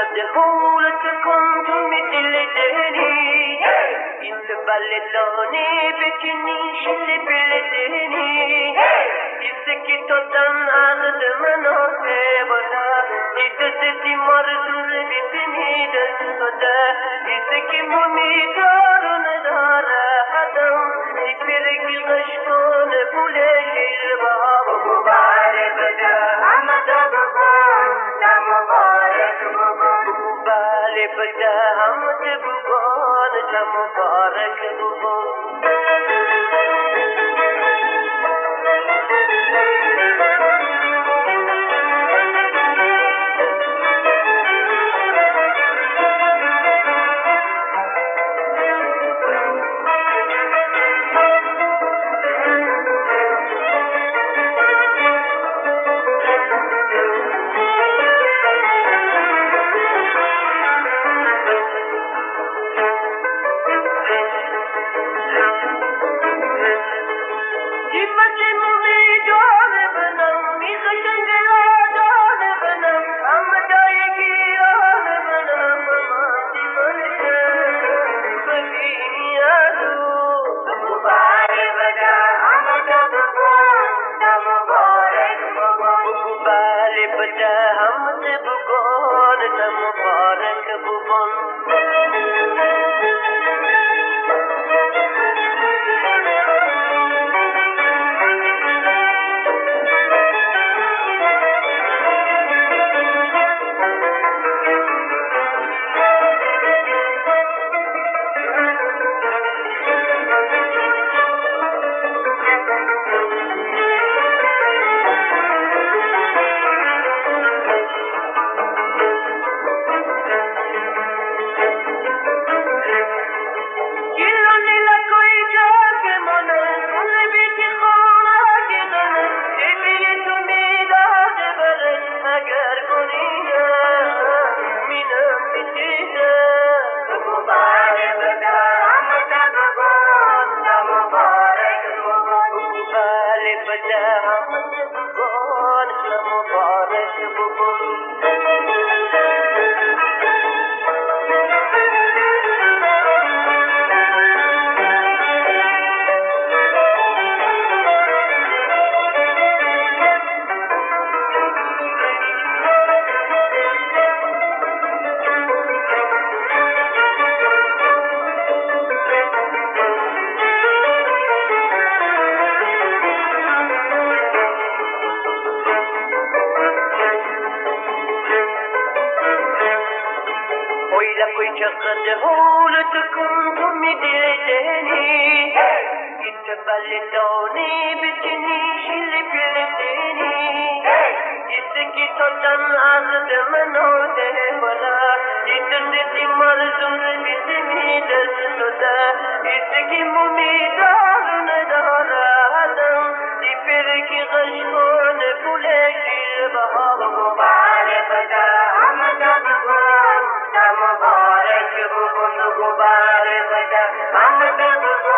دهولت كنتم دلدني انت بلداني بكني شل بلدني اسكي تدن عهد مناسه بنا جدتي مرزول بسني دسودا اسكي مميدارون دار حدم اسفرك الغشتون بولش الباب مبارك بدا حمد بقون مبارك بقون بالي بدا حمد بقون مبارك بقون بلداني بكني شل بلدني اسكي تدن عهد مناسه بنا جدتي مرزول بسني دسودا اسكي مميدارون دار حدم اسفرك غشتون بولش الباب مبارك بدا حمد بقون مبارك بقون مبارك بدا حمد بقون